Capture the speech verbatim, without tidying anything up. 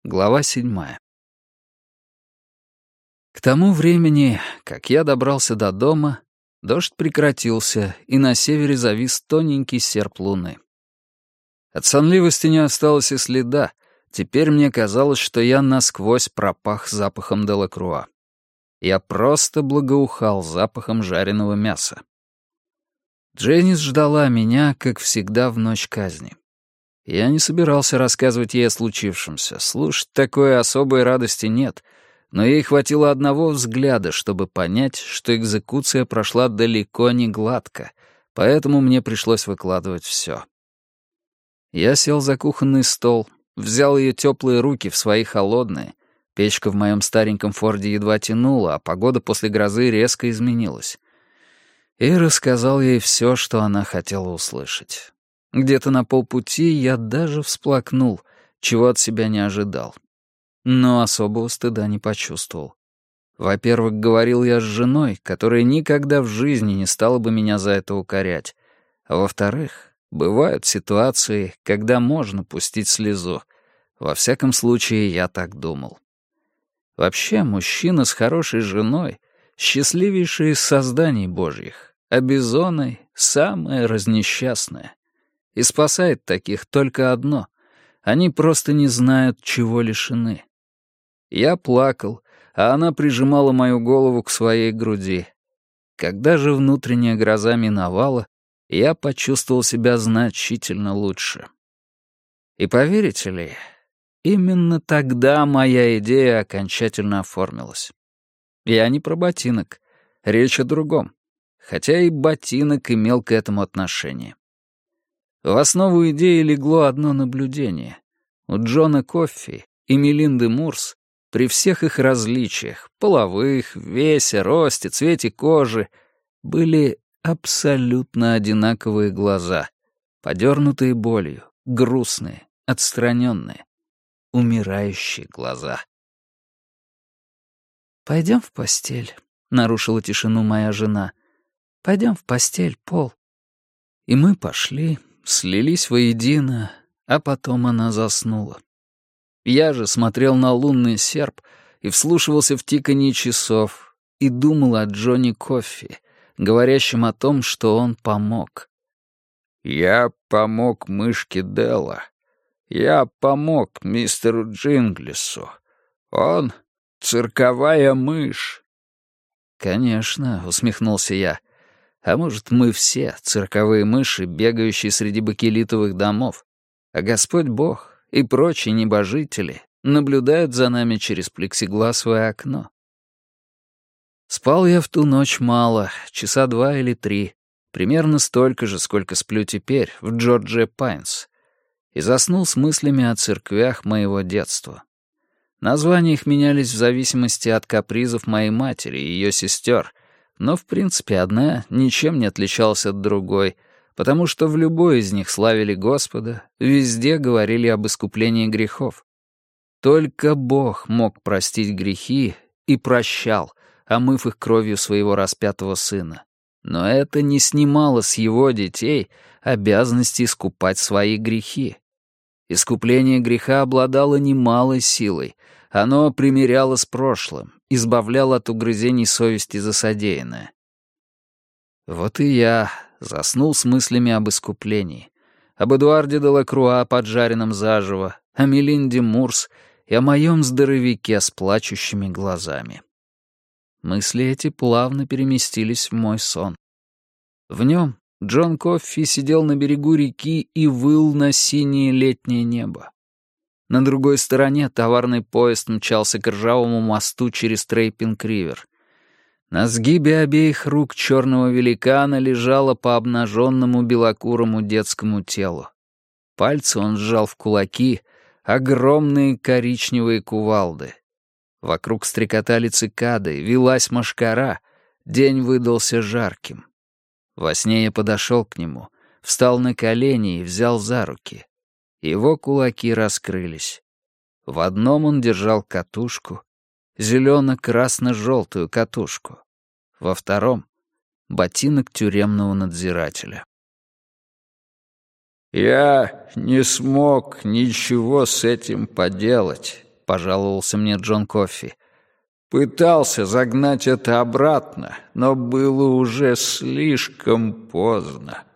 Глава седьмая. К тому времени, как я добрался до дома, дождь прекратился, и на севере завис тоненький серп луны. От сонливости не осталось и следа. Теперь мне казалось, что я насквозь пропах запахом Делакруа. Я просто благоухал запахом жареного мяса. Дженнис ждала меня, как всегда, в ночь казни. Я не собирался рассказывать ей о случившемся. Слушать такой особой радости нет, но ей хватило одного взгляда, чтобы понять, что экзекуция прошла далеко не гладко, поэтому мне пришлось выкладывать все. Я сел за кухонный стол, взял ее теплые руки в свои холодные. Печка в моем стареньком Форде едва тянула, а погода после грозы резко изменилась. И рассказал ей все, что она хотела услышать. Где-то на полпути я даже всплакнул, чего от себя не ожидал. Но особого стыда не почувствовал. Во-первых, говорил я с женой, которая никогда в жизни не стала бы меня за это укорять. А во-вторых, бывают ситуации, когда можно пустить слезу. Во всяком случае, я так думал. Вообще, мужчина с хорошей женой — счастливейший из созданий божьих, а бизоны — самое разнесчастное. И спасает таких только одно — они просто не знают, чего лишены. Я плакал, а она прижимала мою голову к своей груди. Когда же внутренняя гроза миновала, я почувствовал себя значительно лучше. И поверите ли, именно тогда моя идея окончательно оформилась. Я не про ботинок, речь о другом, хотя и ботинок имел к этому отношение. В основу идеи легло одно наблюдение. У Джона Коффи и Мелинды Мурс при всех их различиях, половых, весе, росте, цвете кожи, были абсолютно одинаковые глаза, подернутые болью, грустные, отстраненные, умирающие глаза. «Пойдем в постель», — нарушила тишину моя жена. «Пойдем в постель, Пол». И мы пошли, слились воедино, а потом она заснула. Я же смотрел на лунный серп и вслушивался в тиканье часов и думал о Джонни Коффи, говорящем о том, что он помог. «Я помог мышке Делла. Я помог мистеру Джинглису. Он — цирковая мышь». «Конечно», — усмехнулся я. «А может, мы все цирковые мыши, бегающие среди бакелитовых домов, а Господь Бог и прочие небожители наблюдают за нами через плексигласовое окно». Спал я в ту ночь мало, часа два или три, примерно столько же, сколько сплю теперь в Джорджия Пайнс, и заснул с мыслями о церквях моего детства. Названия их менялись в зависимости от капризов моей матери и ее сестер, но, в принципе, одна ничем не отличалась от другой, потому что в любой из них славили Господа, везде говорили об искуплении грехов. Только Бог мог простить грехи и прощал, омыв их кровью своего распятого сына. Но это не снимало с его детей обязанности искупать свои грехи. Искупление греха обладало немалой силой. Оно примиряло с прошлым, избавляло от угрызений совести за содеянное. Вот и я заснул с мыслями об искуплении, об Эдуарде Делакруа, поджаренном заживо, о Мелинде Мурс и о моем здоровяке с плачущими глазами. Мысли эти плавно переместились в мой сон. В нем Джон Коффи сидел на берегу реки и выл на синее летнее небо. На другой стороне товарный поезд мчался к ржавому мосту через Трейпинг-Ривер. На сгибе обеих рук черного великана лежало по обнаженному белокурому детскому телу. Пальцы он сжал в кулаки, огромные коричневые кувалды. Вокруг стрекотали цикады, вилась мошкара, день выдался жарким. Во сне я подошел к нему, встал на колени и взял за руки. Его кулаки раскрылись. В одном он держал катушку, зелено-красно-желтую катушку. Во втором — ботинок тюремного надзирателя. «Я не смог ничего с этим поделать», пожаловался мне Джон Коффи. «Пытался загнать это обратно, но было уже слишком поздно».